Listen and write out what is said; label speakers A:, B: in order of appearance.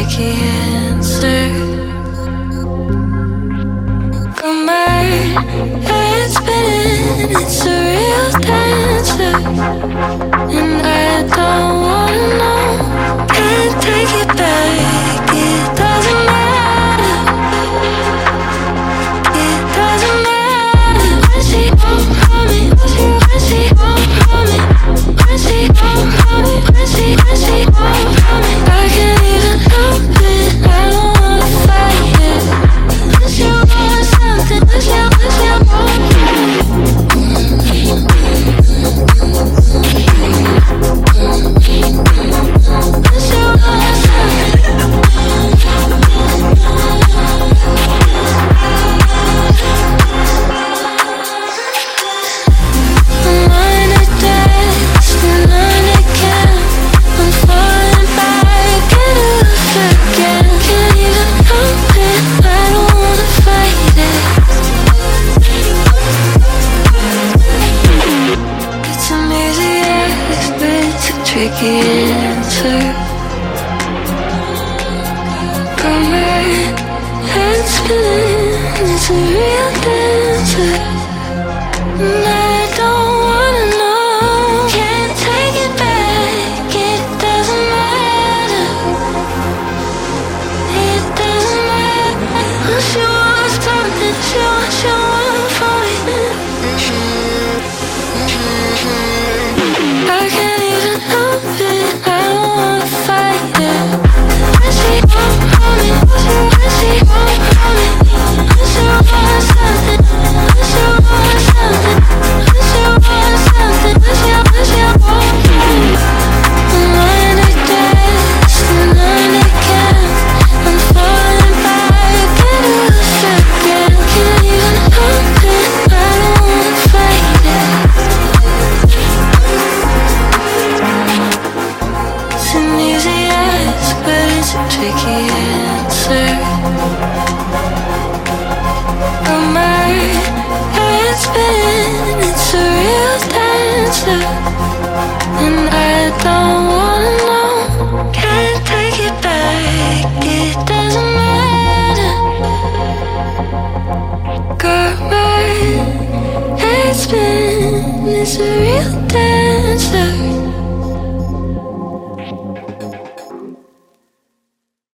A: tricky answer. From my head spinning, it's a real dancer, and I don't wanna know. Can't take it back. It doesn't matter. It doesn't matter. When she won't hold me, when she won't hold me, when she won't hold me, when she won't hold me, I can't even help it. I don't wanna fight it. When she wants something, when she wants tricky answer. From my head spinning, it's a real dancer, and I don't wanna know. Can't take it back. It doesn't matter. It doesn't matter. She wants something. She wants for me. I can't even help it. I don't wanna fight it. When she won't hold me, when she won't hold me, when she wants something, when she wants something, when she wants something, when she won't hold me. I'm under gas and under gas. I'm falling back into a second. Can't even help it. I don't wanna fight it. It's an easy ask, but it's a tricky answer. From my head spinning, it's a real dancer, and I don't wanna know. Can't take it back. It doesn't matter. Got my head spinning, it's a real